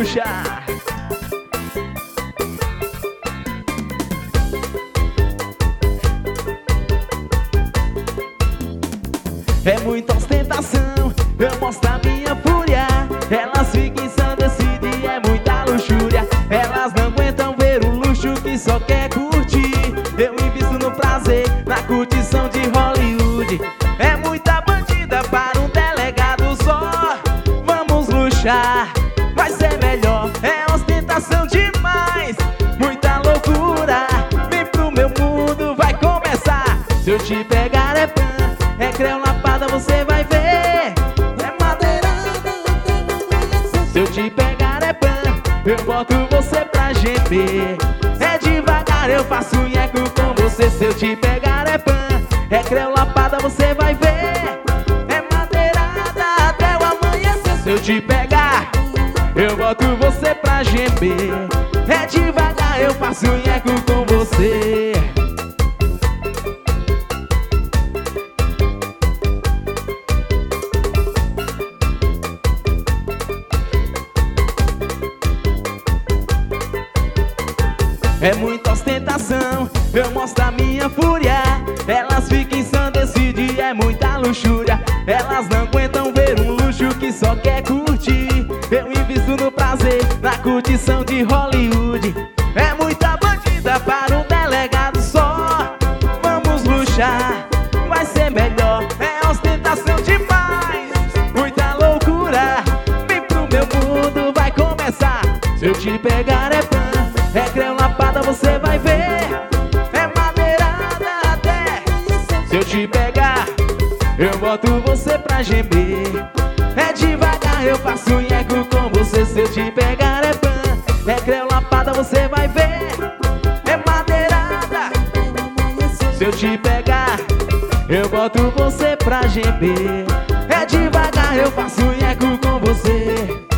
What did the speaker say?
luxar. É muita ostentação, eu mostro a minha fúria. Elas ficam ensandecidas, é muita luxúria. Elas não aguentam ver um luxo que só quer curtir. Eu invisto no prazer, na curtição de Hollywood. É muita bandida para um delegado só. Vamos luxar, vai ser melhor. É ostentação demais, muita loucura. Vem pro meu mundo, vai começar. Se eu te pegar é pan, é creu lapada, você vai ver. É madeirada, se eu te pegar é pan, eu boto você pra gemer. É devagar, eu faço nheco com você. Se eu te pegar é pan, é creu lapada, você vai ver. É madeirada até o amanhecer. Se eu te pegar, eu boto você pra gemer. É devagar, eu faço nheco com você. É muita ostentação, eu mostro a minha fúria. Elas ficam ensandecidas, é muita luxúria. Elas não aguentam ver um luxo que só quer curtir. Eu invisto no prazer, na curtição de Hollywood. É muita bandida para um delegado só. Vamos luxar, vai ser melhor. É ostentação demais, muita loucura. Vem pro meu mundo, vai começar. Se eu te pegar é pan, é creu lapada, você vai ver. É madeirada até. Se eu te pegar, eu boto você pra gemer. É devagar, eu faço nheco com você. Se eu te pegar é pan, é creu lapada, você vai ver. É madeirada. Se eu te pegar, eu boto você pra gemer. É devagar, eu faço nheco com você.